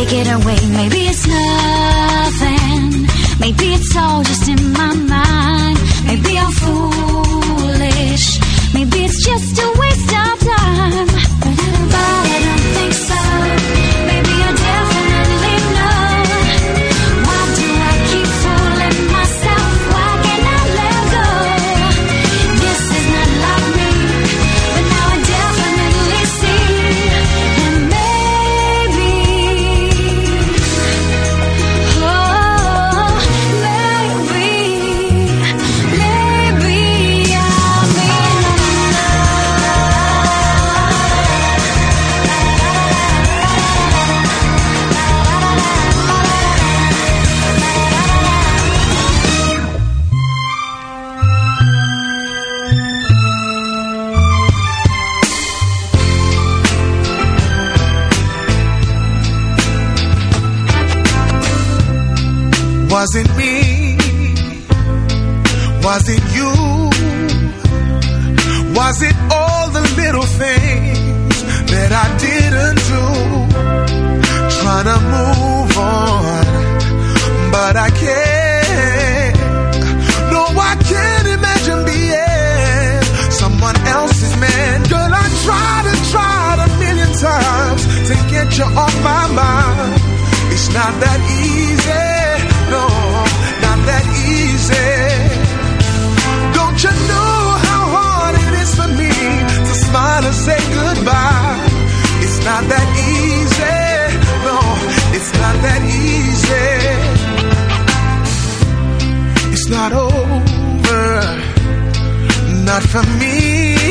take it away. Maybe it's nothing. Maybe it's all just in my mind. Maybe I'm foolish. Maybe it's just a waste of time. But I don't think so. Maybe I definitely know. Why do I keep fooling myself? Why can't I let go? This is not like me, but now I definitely see. And maybe, oh, maybe I'll be Was it me? Was it you? Was it all the little things that I didn't do? Trying to move on, but I can't. No, I can't imagine being someone else's man. Girl, I tried a million times to get you off my mind. It's not that easy. No, not that easy. Don't you know how hard it is for me to smile and say goodbye? It's not that easy. No, it's not that easy. It's not over, not for me.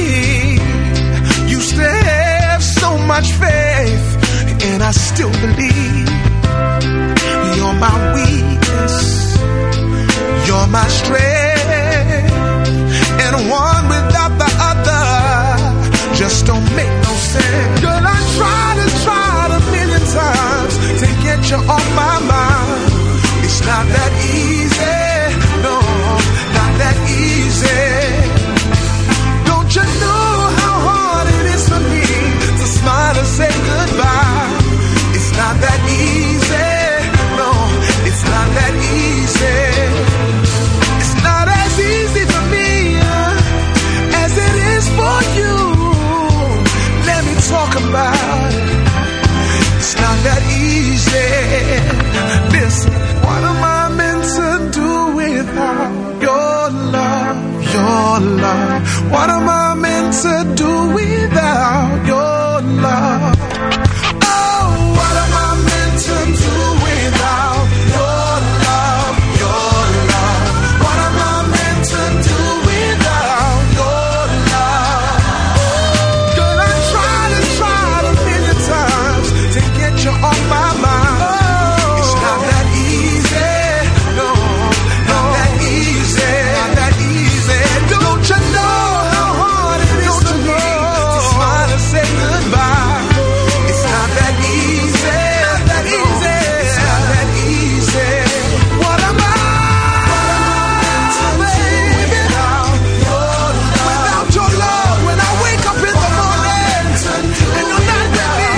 You still have so much faith, and I still believe. You're my weakness, you're my strength, and one without the other just don't make no sense. Girl, I tried a million times to get you off my mind. It's not that easy, no, not that easy. Don't you know how hard it is for me to smile and say goodbye? It's not that easy. It's not that easy. It's not as easy for me as it is for you. Let me talk about it. It's not that easy. Listen, what am I meant to do without your love? Your love. What am I meant to do without your love? Oh, what am I meant to do without your love, your love? What am I meant to do without your love? Girl, I tried a million times to get you off my mind. It's not that easy, no, not that easy, not that easy. Don't you know how hard it is to me to smile and say goodbye? It's not that easy, not that easy. It's not that easy. What am I meant to do without your love? When I wake up in the morning and you're not with me,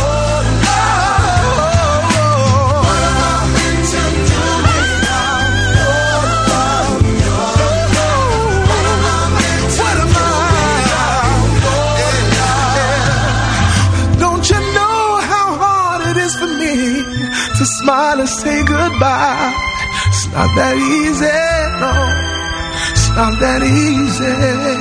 what am I meant to do without your love? What am I meant to do without? Don't you know how hard it is for me to smile and say goodbye? It's not that easy, no. It's not that easy.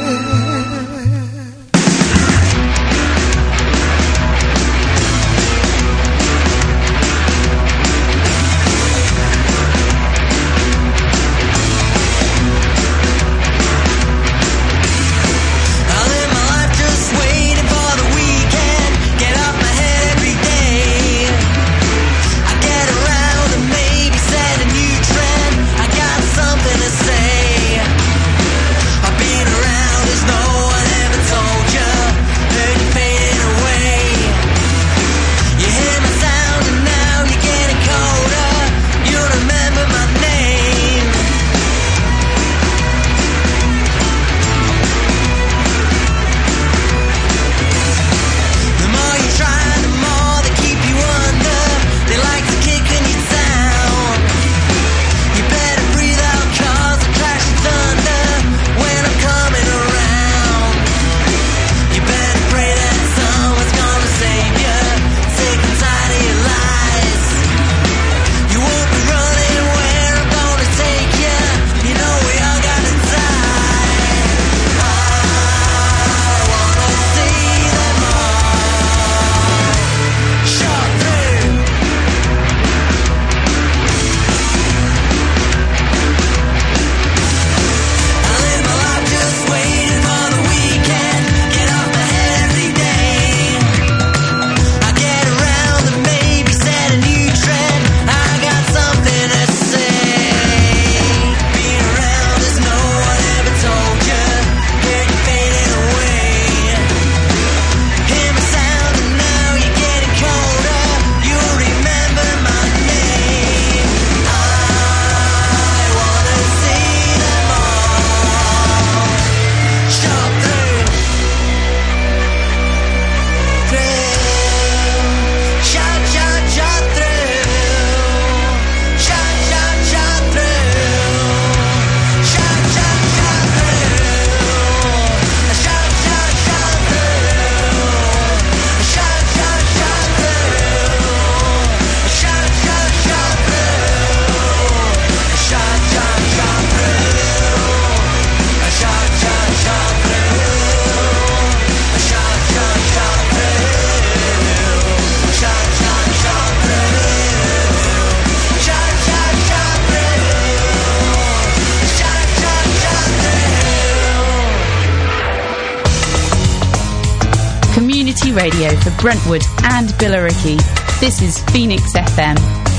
I live my life just waiting for the weekend. Get off my head every day. I get around and maybe set a new trend. I got something to say. I've been around, there's no radio for Brentwood and Billericay. This is Phoenix FM.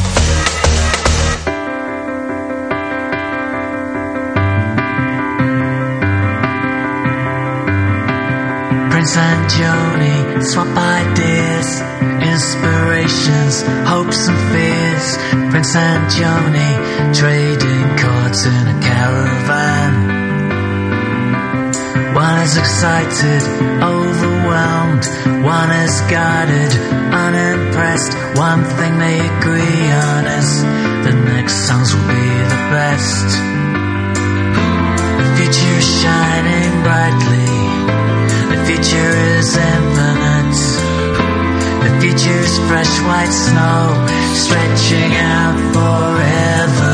Prince and Joni swap ideas, inspirations, hopes and fears. Prince and Joni trading cards in a caravan. One is excited, overwhelmed. One is guarded, unimpressed. One thing they agree on is the next songs will be the best. The future is shining brightly. The future is infinite. The future is fresh white snow, stretching out forever.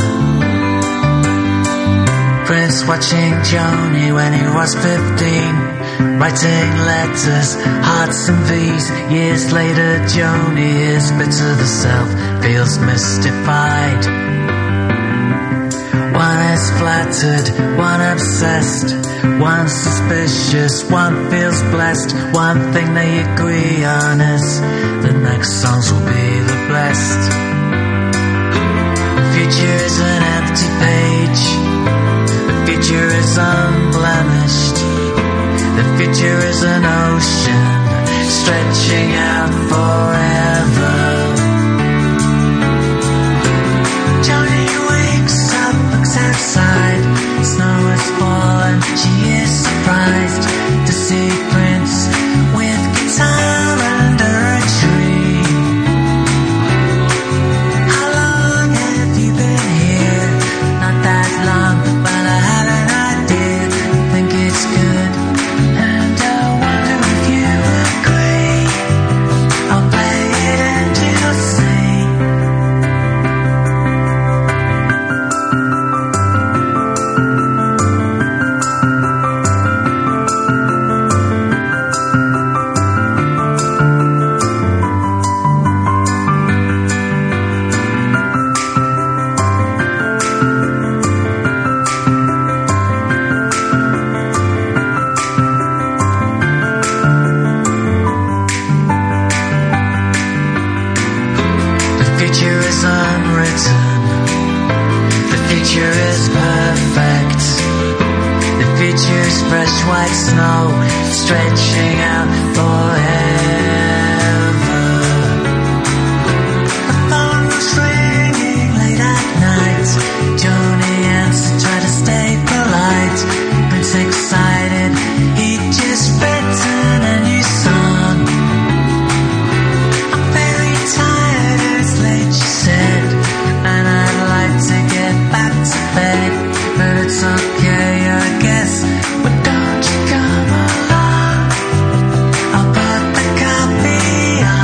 Prince watching Joni when he was 15, writing letters, hearts and V's. Years later, Joni is bitter the self, feels mystified. One is flattered, one obsessed, one suspicious, one feels blessed. One thing they agree on is the next songs will be the best. The future is an empty page. The future is unblemished. The future is an ocean stretching out forever. Joni wakes up, looks outside. Snow has fallen, she is surprised to see Prince with guitar under a tree. How long have you been here? Not that long, but I have an idea. Think it's good, and I wonder if you agree. I'll play it and you'll see. Fresh white snow stretching out forever. The phone was ringing late at night. Joni answered, tried to stay polite. Prince excited, he'd just written a new song. I'm very tired, it's late, she said, and I'd like to get back to bed, but it's okay, I guess. But don't you come along, I'll put the coffee on.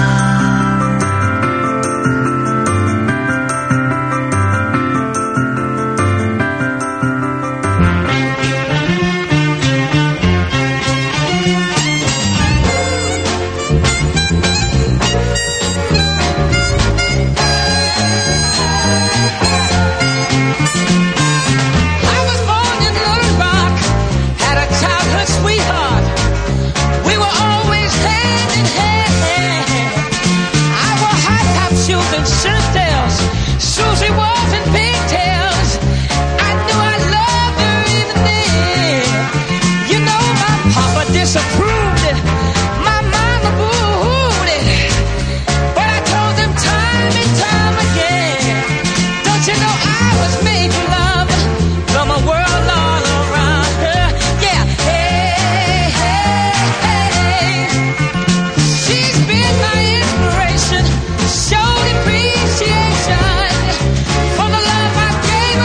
I was born in Little Rock, had a childhood sweetheart. We were always hand in hand. I wore high top shoes and shirt tails. Susie was in pigtails. I knew I loved her even then. You know my papa disapproved it. My mama booed it. But I told them time and time again, don't you know I was made for love from a world all around her? Yeah, hey, hey, hey. She's been my inspiration, showed appreciation for the love I gave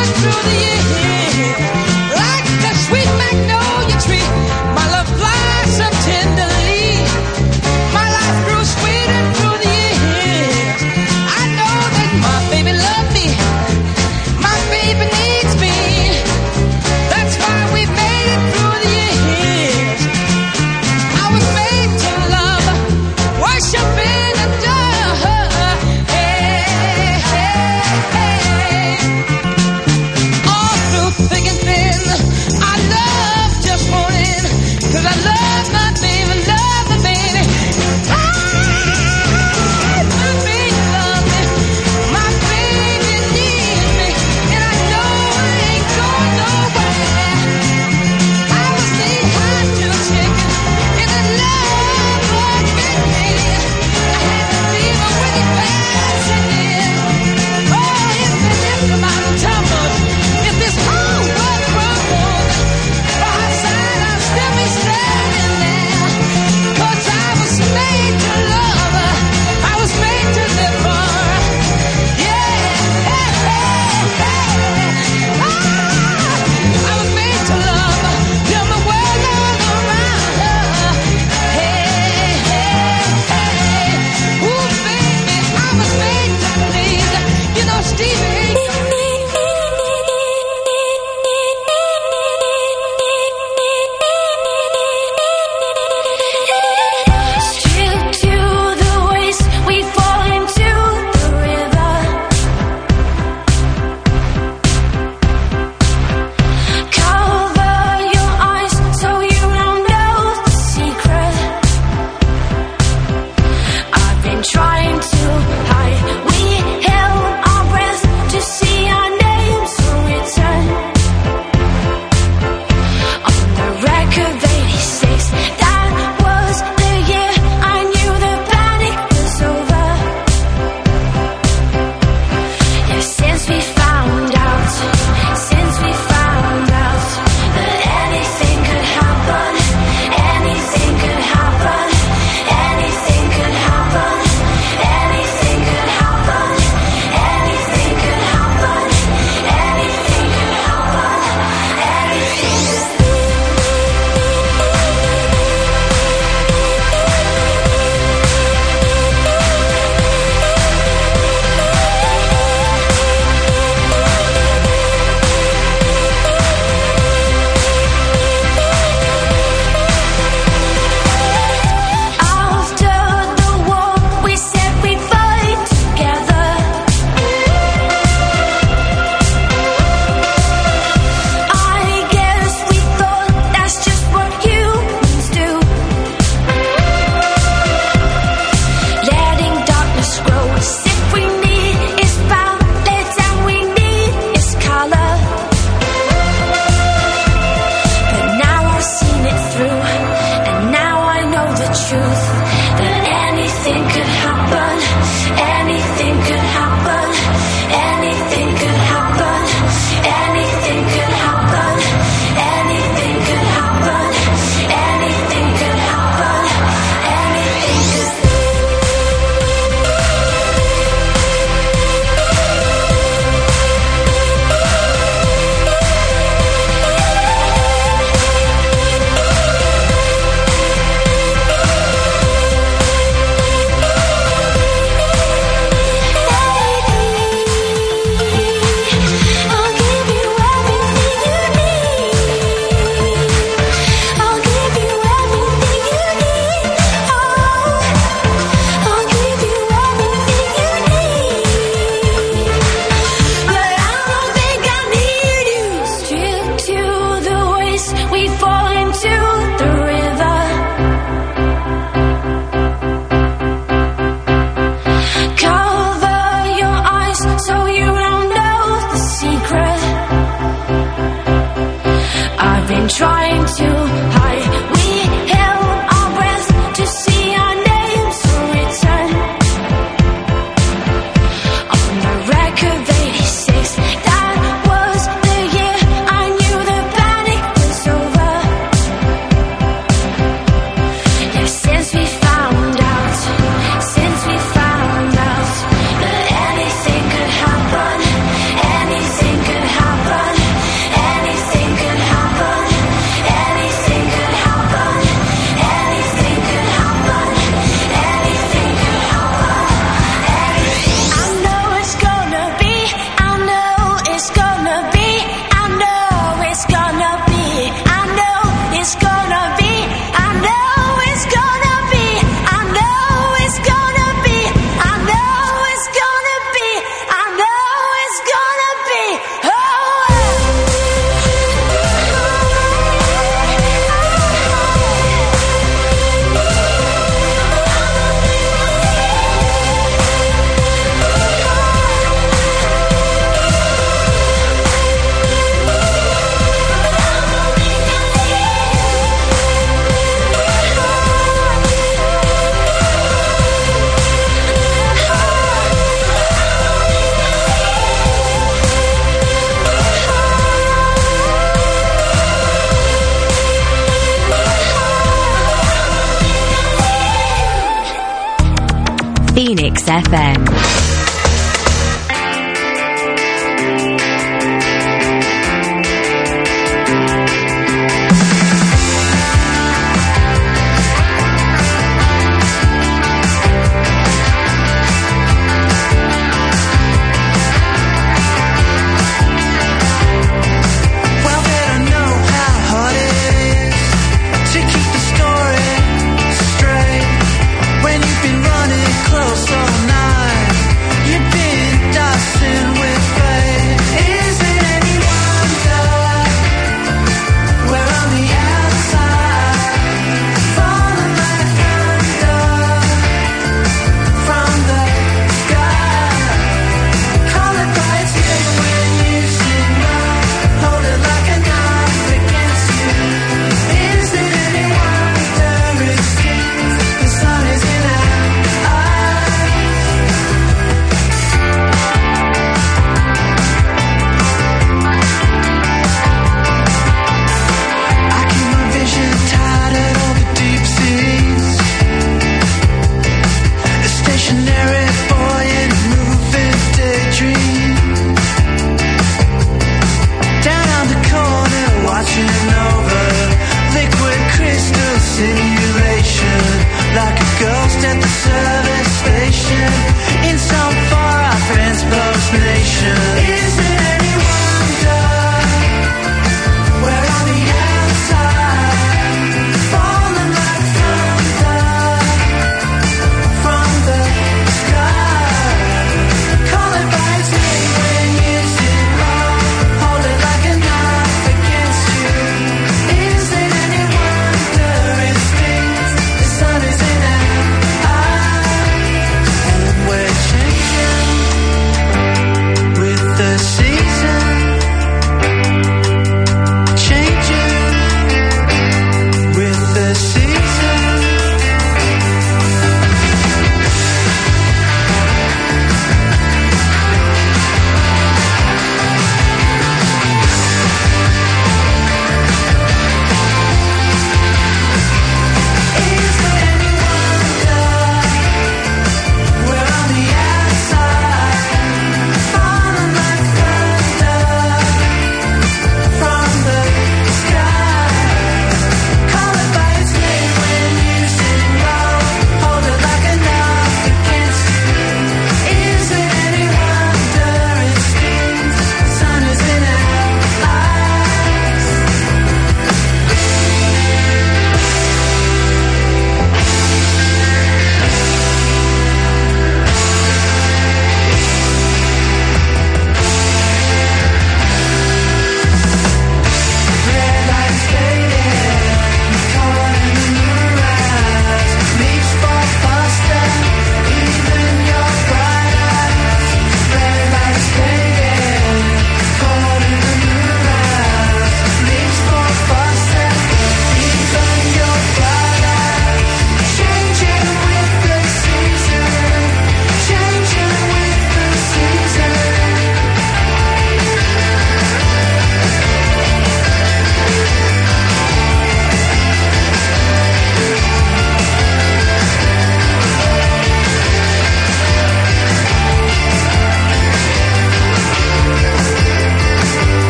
Phoenix FM.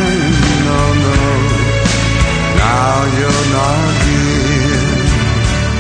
Now you're not here.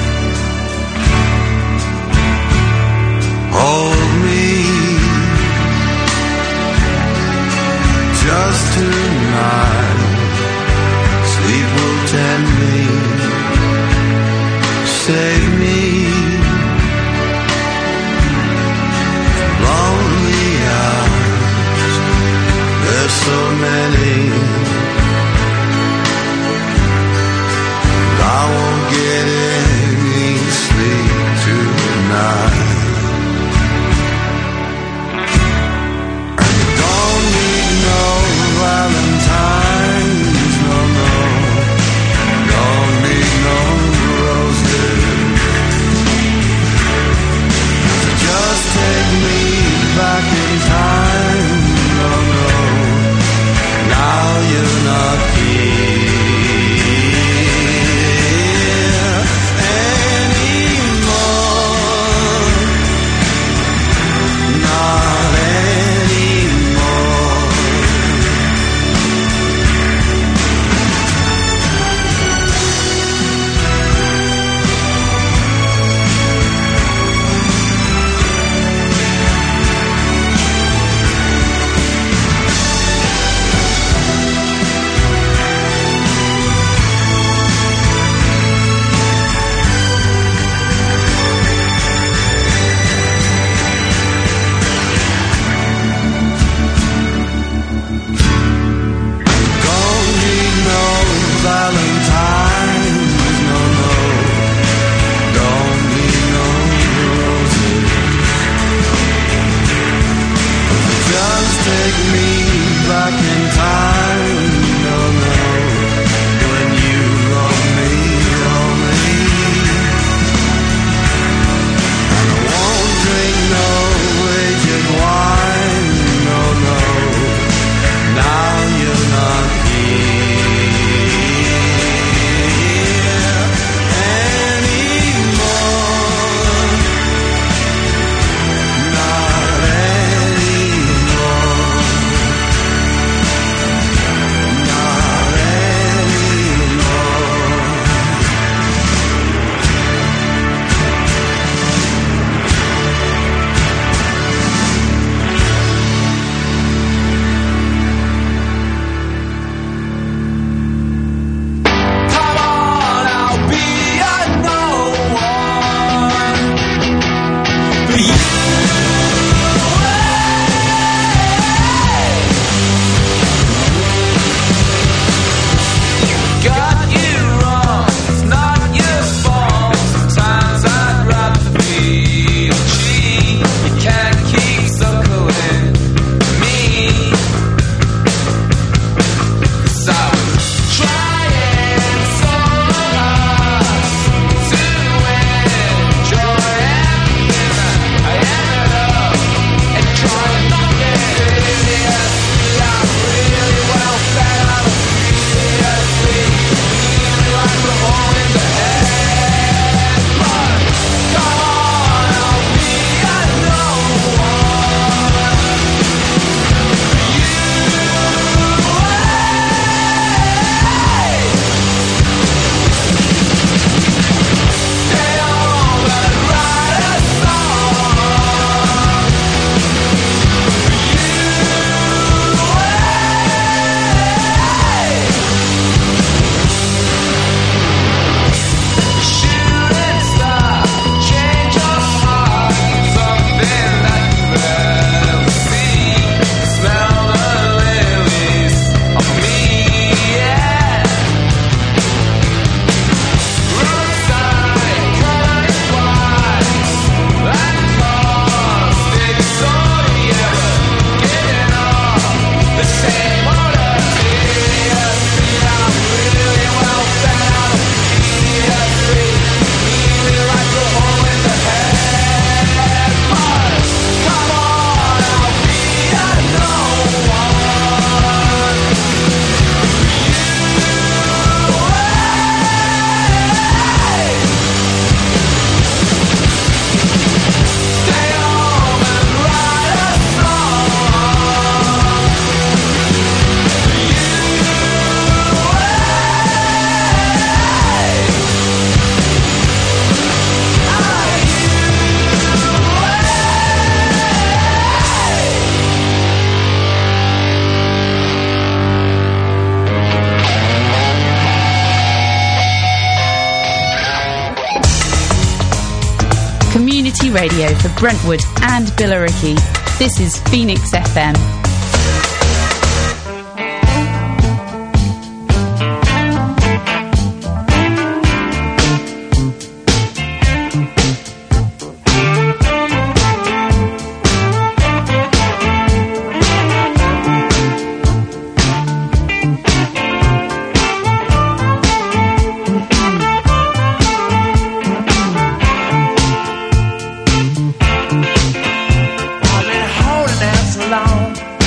back in time. No, no, when you love me only. And I won't drink no aged wine. No, no, now you're not here anymore. Not anymore. Not anymore. Come on, I'll be a no one for you. Got you wrong, it's not your fault. Sometimes I'd rather feel cheap. You can't keep circling me. 'Cause I was trying so hard to enjoy everything that I ended up enjoying nothing. Seriously, I'm really well fed up. Seriously, like the hole in the head. But come on, I'll be a no one for you. Stay home and write a song for you. Shooting star, change of heart, something that you've never seen. Smell the lilies of me, yeah. Roadside, colored wine, and caustic soda, yeah. Getting off the same order. Seriously, I'm really well fed up. Seriously, really like the hole in the head. But come on, I'll be a no one for you. Stay home and write a song for you. Community radio for Brentwood and Billericay. This is Phoenix FM. I've been holding out so long.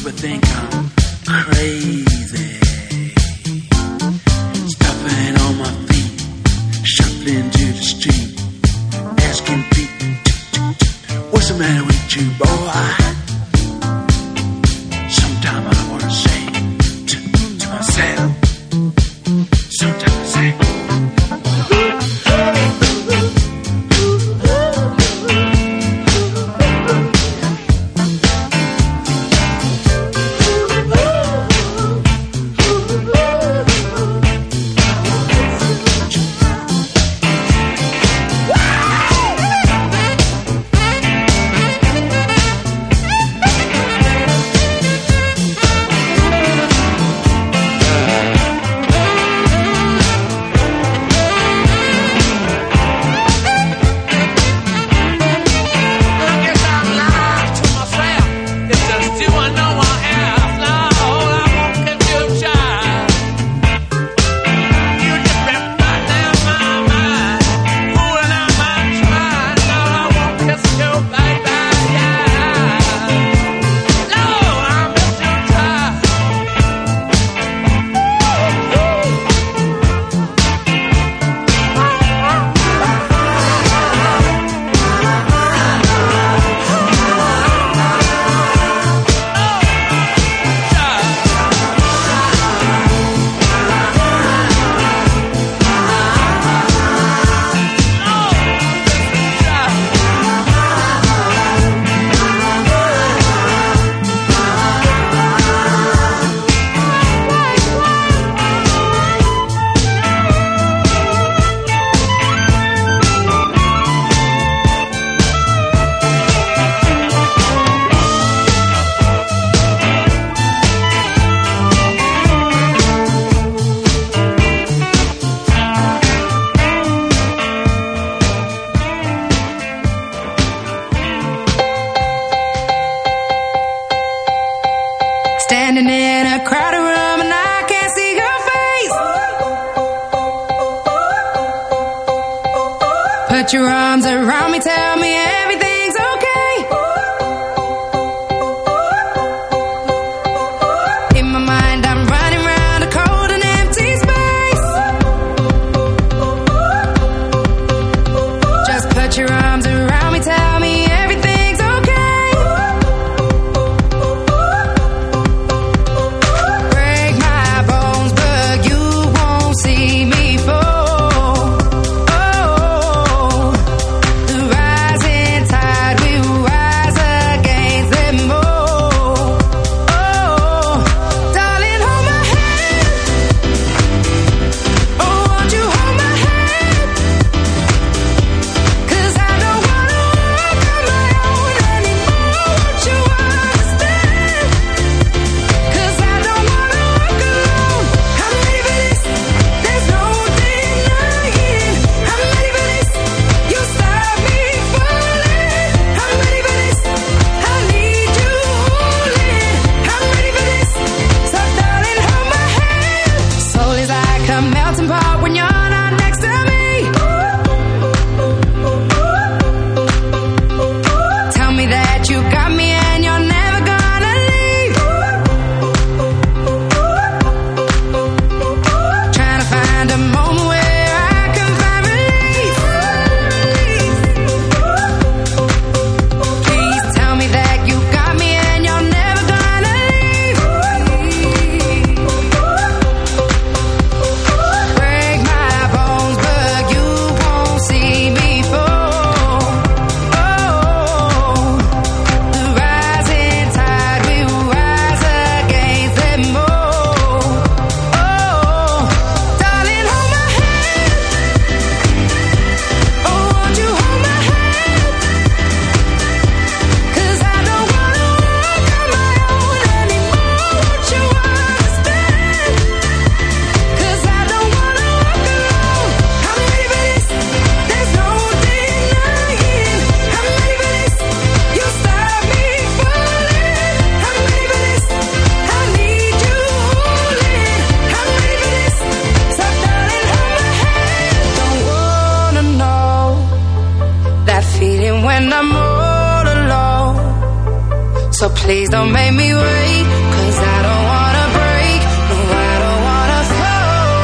people think I'm crazy. Stuffing on my feet, shuffling to the street, asking people, what's the matter with you, boy? Sometimes I want to say to myself, sometimes I say, Standing in a crowded room and I can't see your face. Put your arms around me, tell me everything's okay. In my mind I'm running round a cold and empty space. Just put your arms around me, tell me everything's okay. Break my bones, but you won't see me fall. Oh, the rising So please don't make me wait, 'cause I don't wanna break, no, I don't wanna fall.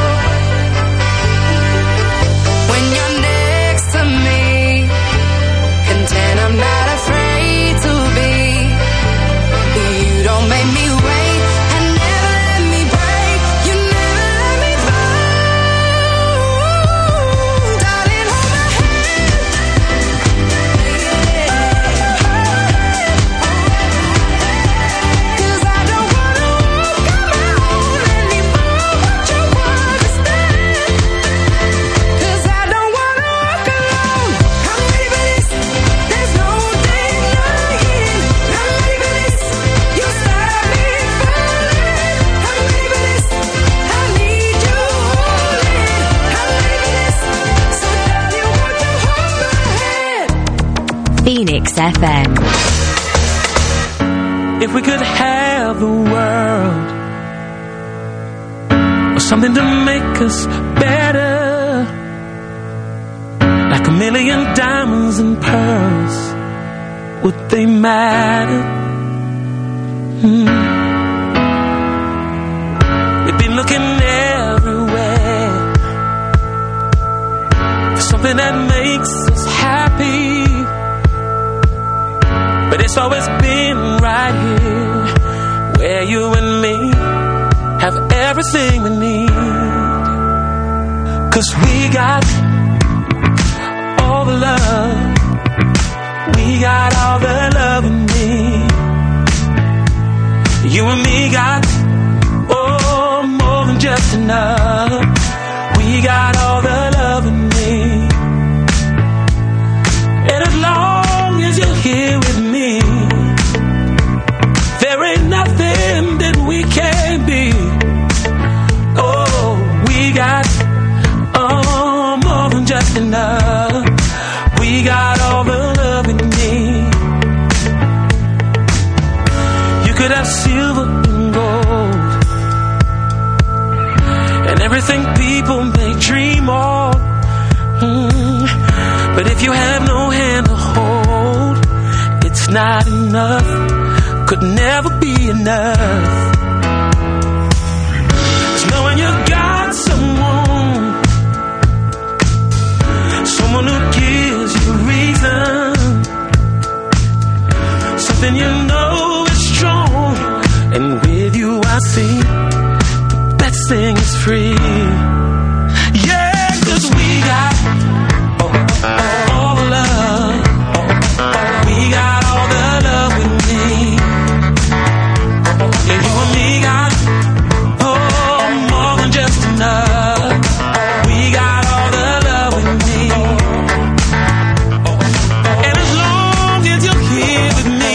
When you're next to me, content I'm not afraid to be. You don't make me wait, and never let me break, you never let me fall. Darling, hold my hand. 'Cause I don't wanna walk on my own anymore, but you understand. 'Cause I don't wanna walk alone. I'm ready for this, there's no denying. I'm ready for this, you start me falling. I'm ready for this, I need you holding. I'm ready for this, so darling, won't you hold my hand? Phoenix FM. If we could have the world, or something to make us better, like a million diamonds and pearls, would they matter? We've been looking everywhere for something that makes us happy, but it's always been right here, where you and me have everything we need. 'Cause we got all the love, we got all the love we need. You and me got, oh, more than just enough. We got all the love we need. And as long as you're here with me, there ain't nothing that we can't be. Oh, we got, oh, more than just enough. We got all the love we need. You could have silver and gold, and everything people may dream of. But if you have no hand to hold, it's not enough, could never be enough. It's knowing you got someone who gives you reason, something you know is strong, and with you I see the best thing is free. Yeah, 'cause we got all the love, we got all the love we need. Yeah, you and me got, oh, more than just enough. We got all the love we need. And as long as you're here with me,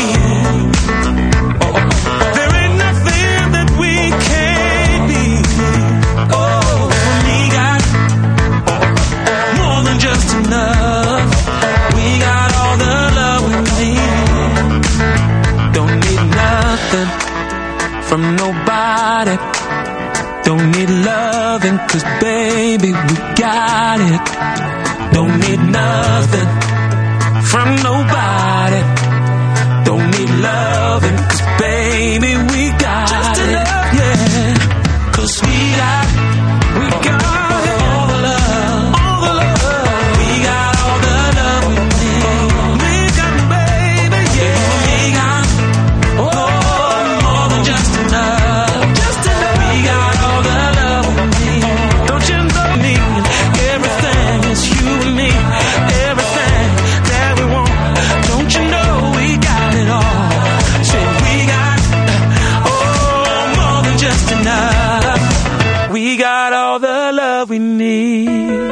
there ain't nothing that we can't be. Oh, we got more than just enough. We got all the love we need. Don't need nothing from nobody. Don't need loving, 'cause baby, we got it. Don't need nothing from nobody. Don't need loving, 'cause baby, we got just it. Enough. Yeah, 'cause we got all the love, all the love. We got all the love we need. We got, baby, yeah. We got, oh, more than just enough. Just enough. We got all the love we need. Don't you know me? Everything is you and me. Everything that we want. Don't you know we got it all? Say we got, oh, more than just enough. We got all the love we need.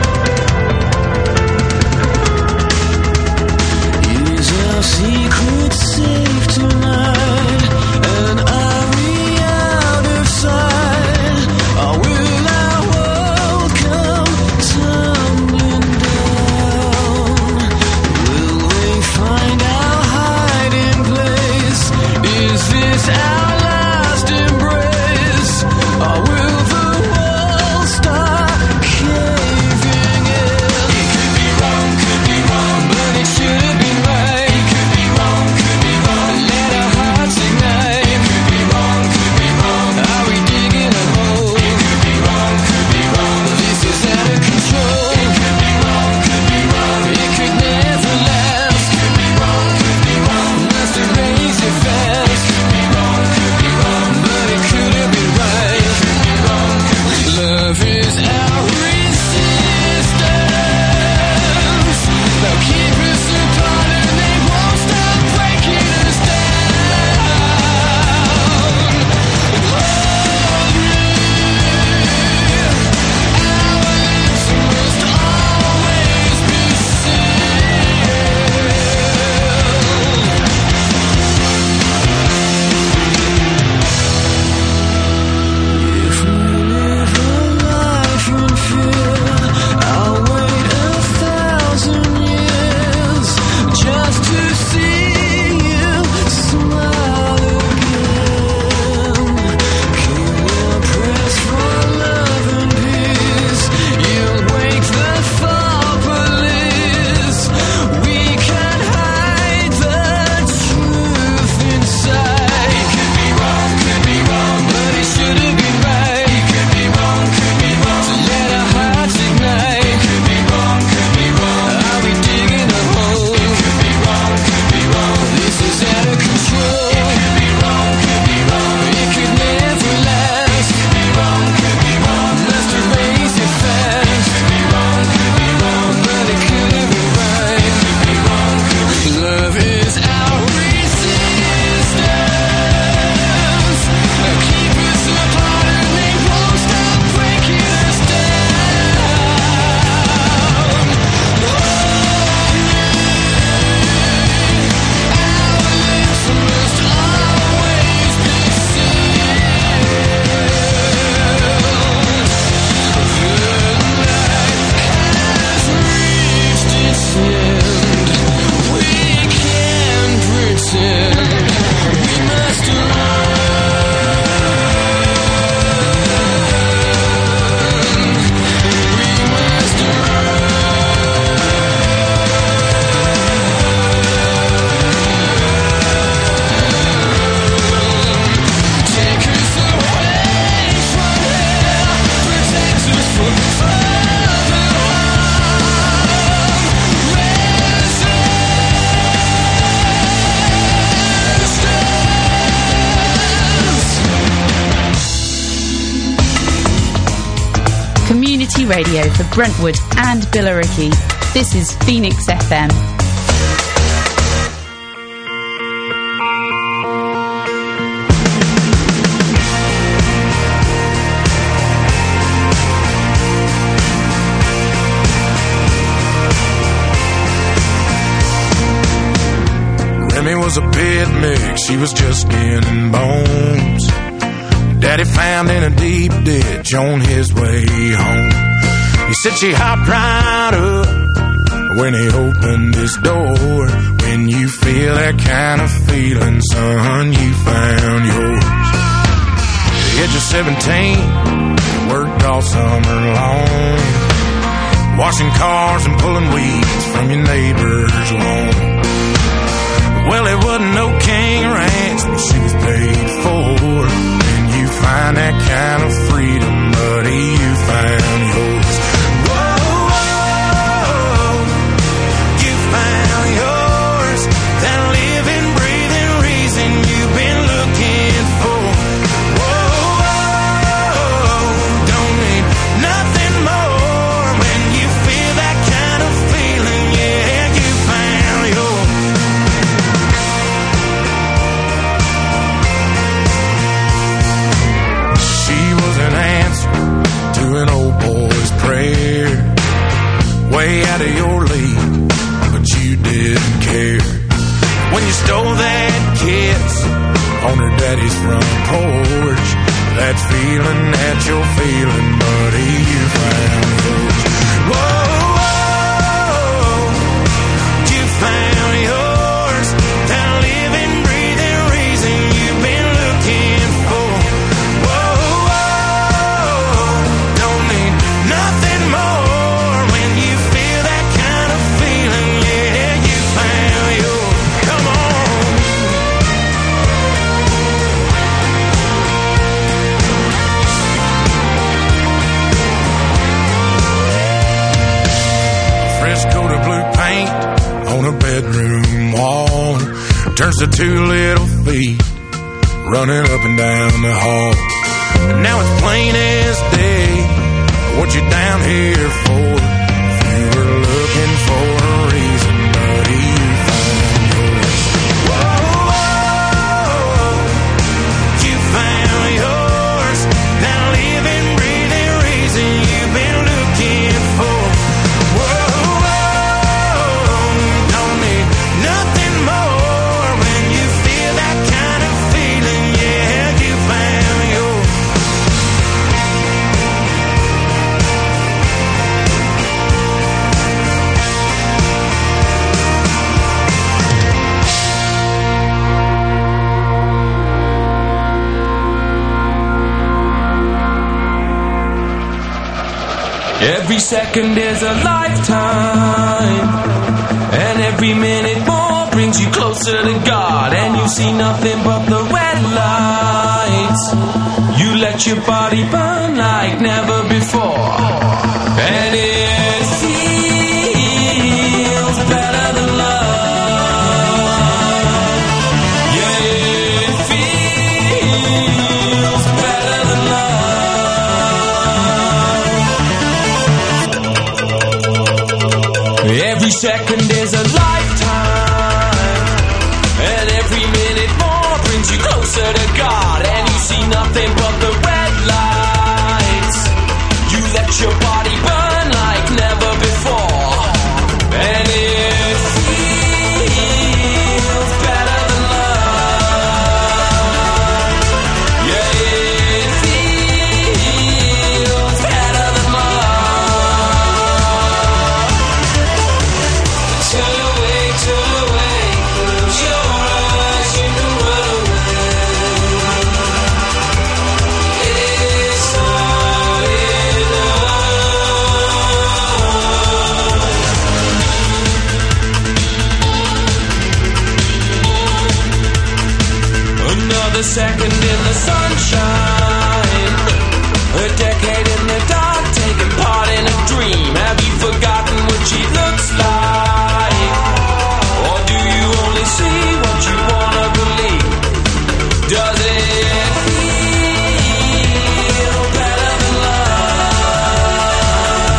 Is a secret radio for Brentwood and Billericay. This is Phoenix FM. Grammy was a pit mix, she was just skin and bones. Daddy found in a deep ditch on his way home. He said she hopped right up when he opened his door. When you feel that kind of feeling, son, you found yours. The age of 17, worked all summer long, washing cars and pulling weeds from your neighbor's lawn. Well, it wasn't no king ranch, but she was paid for. When you find that kind of freedom, buddy, you found yours. Whoa, whoa, you found yours. That living, breathing reason you've been looking for. Whoa, whoa, don't need nothing more. When you feel that kind of feeling, yeah, you found yours. An answer to an old boy's prayer, way out of your league, but you didn't care. When you stole that kiss on her daddy's front porch, that feeling that you're feeling, buddy, you found yours. Whoa, whoa, you found yours. That living, breathing reason you've been looking for. Nothing more. When you feel that kind of feeling, yeah, you found yours. Come on. Fresh coat of blue paint on a bedroom wall turns to two little feet running up and down the hall. And now it's plain as day what you down here for. If you were looking for a reason, buddy, you found yours. Whoa, whoa, you found yours. That living, breathing reason you've been looking for. Whoa, whoa, don't need nothing more. When you feel that kind of feeling, yeah, you found yours. Every second is a lifetime, and every minute more brings you closer to God. And you see nothing but the red lights. You let your body burn like never before, and it feels better than love. Yeah, it feels better than love. Every second is a lifetime, and every minute more brings you closer to God. And you see nothing but the red lights. You let your body burn like never before, and it feels better than love. Yeah, it feels better than love. Turn away, close your eyes, you can run away. It's not enough. Another second in the sunshine, a decade in the dark, taking part in a dream. Have you forgotten what she looks like? Or do you only see what you wanna believe? Does it feel better than love?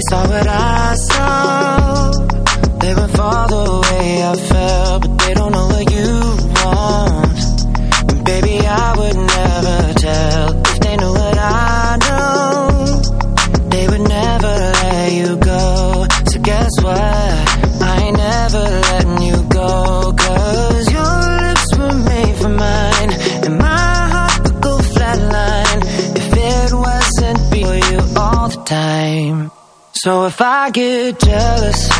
saw what I saw. They would fall the way I felt, but they don't know what you want. And baby, I would never tell if they knew what I know. They would never let you go. So guess what? I ain't never letting you go. 'Cause your lips were made for mine, and my heart would go flatline if it wasn't for you all the time. So if I get jealous,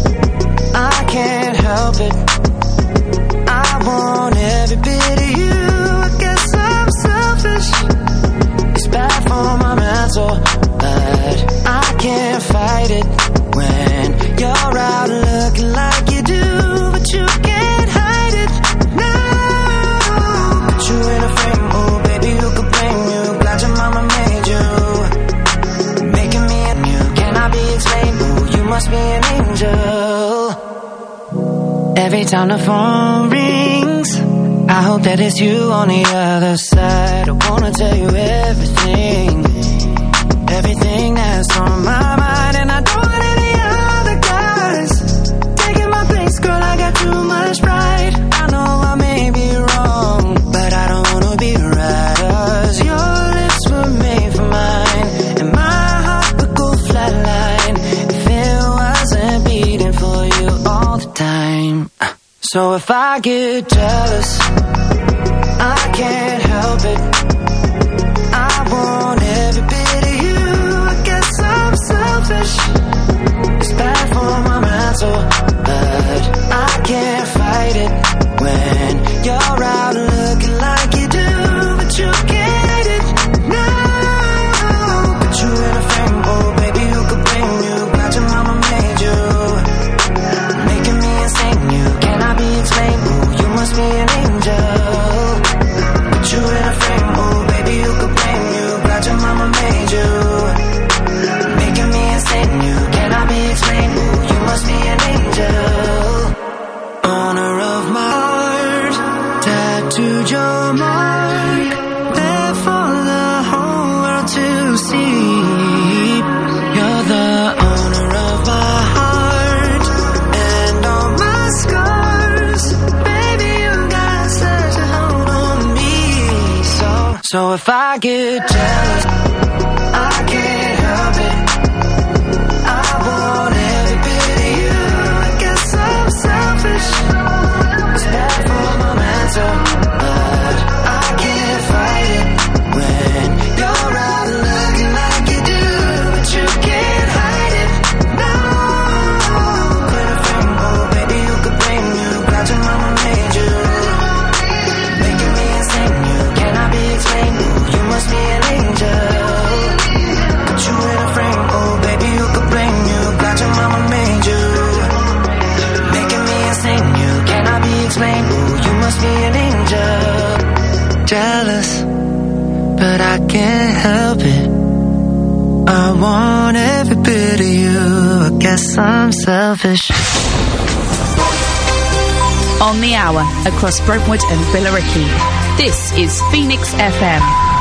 I can't help it. I want every bit of you. I guess I'm selfish. It's bad for my mental, but I can't fight it when you're out looking like you do. But you can't hide it. No. Put you in a frame, oh baby, who could blame you? Glad your mama made you, making me and you cannot be explained. Oh, you must be an angel. Every time the phone rings, I hope that it's you on the other side. I wanna tell you everything, everything that's on my mind. And I don't want any other guys taking my place, girl, I got too much pride. I know I may be wrong, but I don't wanna be right. 'Cause your lips were made for mine, and my heart would go flatline if it wasn't beating for you all the time. So if I get jealous, I can't help it. I want every bit of you. I guess I'm selfish. It's bad for my mental, but I can't fight it when you're out looking like you do. But you can't hide it. No. Put you in a frame, oh baby, who could blame you? Glad your mama made you, making me insane. You cannot be explained. Oh, you must be an angel. Put you in a frame, oh baby, who could blame you? Glad your mama made you, making me insane. You cannot be explained. Oh, you must be an angel. Owner of my heart, tattooed your mark, there for the whole world to see. You're the owner of my heart and all my scars. Baby, you got such a hold on me. So if I get jealous, I can't help it. I want every bit of you. I guess I'm selfish. It's bad for my mental, but I can't fight it when you're out looking like you do. But you can't hide it. No. Put a frame, oh baby, who could blame you? Glad your mama made you, making me insane. You cannot be explained. Oh, you must be an angel. Put you in a frame, oh baby, who could blame you? Glad your mama made you, making me insane. You cannot be explained. Oh, you must be an angel. Jealous, but I can't help it. I want every bit of you. I guess I'm selfish. On the hour across Brentwood and Billericay. This is Phoenix FM.